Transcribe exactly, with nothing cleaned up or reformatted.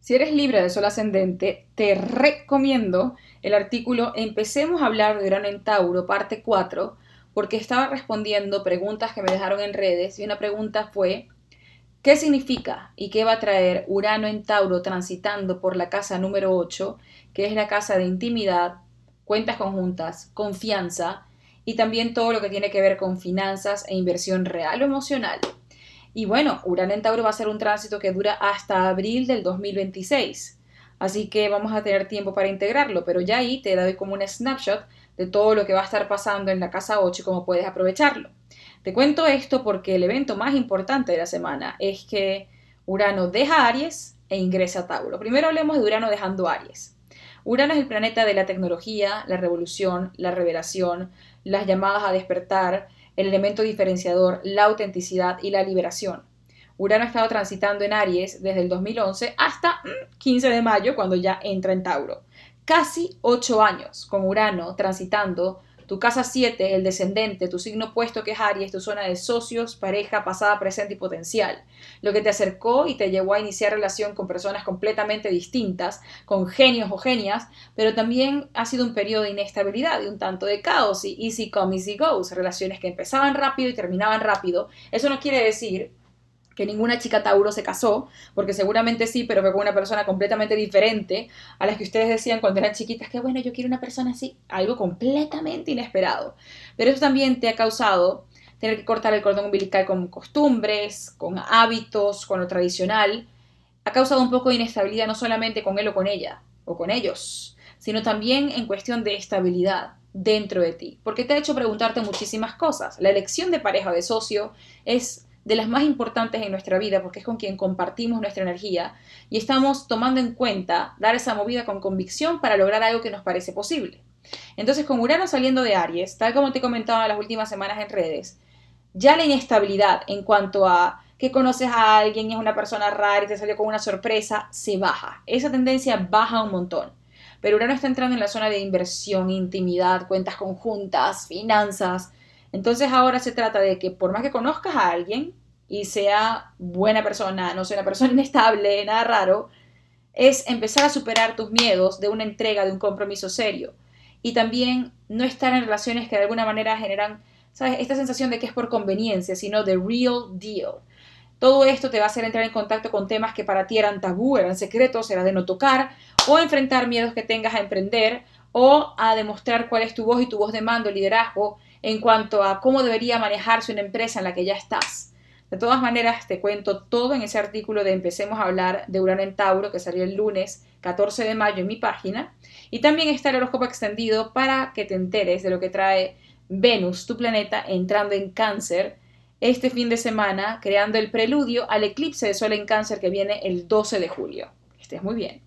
Si eres Libra de Sol ascendente, te recomiendo el artículo Empecemos a hablar de Urano en Tauro, parte cuatro, porque estaba respondiendo preguntas que me dejaron en redes y una pregunta fue: ¿qué significa y qué va a traer Urano en Tauro transitando por la casa número ocho, que es la casa de intimidad, cuentas conjuntas, confianza y también todo lo que tiene que ver con finanzas e inversión real o emocional? Y bueno, Urano en Tauro va a ser un tránsito que dura hasta abril del dos mil veintiséis. Así que vamos a tener tiempo para integrarlo, pero ya ahí te doy como un snapshot de todo lo que va a estar pasando en la casa ocho y cómo puedes aprovecharlo. Te cuento esto porque el evento más importante de la semana es que Urano deja Aries e ingresa a Tauro. Primero hablemos de Urano dejando Aries. Urano es el planeta de la tecnología, la revolución, la revelación, las llamadas a despertar, el elemento diferenciador, la autenticidad y la liberación. Urano ha estado transitando en Aries desde el dos mil once hasta quince de mayo, cuando ya entra en Tauro. Casi ocho años con Urano transitando tu casa siete, el descendente, tu signo opuesto que es Aries, tu zona de socios, pareja, pasada, presente y potencial. Lo que te acercó y te llevó a iniciar relación con personas completamente distintas, con genios o genias, pero también ha sido un periodo de inestabilidad y un tanto de caos y easy come, easy goes, relaciones que empezaban rápido y terminaban rápido. Eso no quiere decir que ninguna chica Tauro se casó, porque seguramente sí, pero fue con una persona completamente diferente a las que ustedes decían cuando eran chiquitas, que bueno, yo quiero una persona así, algo completamente inesperado. Pero eso también te ha causado tener que cortar el cordón umbilical con costumbres, con hábitos, con lo tradicional. Ha causado un poco de inestabilidad no solamente con él o con ella, o con ellos, sino también en cuestión de estabilidad dentro de ti, porque te ha hecho preguntarte muchísimas cosas. La elección de pareja o de socio es de las más importantes en nuestra vida porque es con quien compartimos nuestra energía y estamos tomando en cuenta dar esa movida con convicción para lograr algo que nos parece posible. Entonces, con Urano saliendo de Aries, tal como te he comentado en las últimas semanas en redes, ya la inestabilidad en cuanto a que conoces a alguien y es una persona rara y te salió con una sorpresa, se baja. Esa tendencia baja un montón. Pero Urano está entrando en la zona de inversión, intimidad, cuentas conjuntas, finanzas. Entonces ahora se trata de que por más que conozcas a alguien y sea buena persona, no sea una persona inestable, nada raro, es empezar a superar tus miedos de una entrega, de un compromiso serio. Y también no estar en relaciones que de alguna manera generan, ¿sabes?, esta sensación de que es por conveniencia, sino de real deal. Todo esto te va a hacer entrar en contacto con temas que para ti eran tabú, eran secretos, era de no tocar, o enfrentar miedos que tengas a emprender, o a demostrar cuál es tu voz y tu voz de mando, liderazgo, en cuanto a cómo debería manejarse una empresa en la que ya estás. De todas maneras, te cuento todo en ese artículo de Empecemos a hablar de Urano en Tauro, que salió el lunes catorce de mayo en mi página, y también está el horóscopo extendido para que te enteres de lo que trae Venus, tu planeta, entrando en Cáncer este fin de semana, creando el preludio al eclipse de Sol en Cáncer que viene el doce de julio. Que estés muy bien.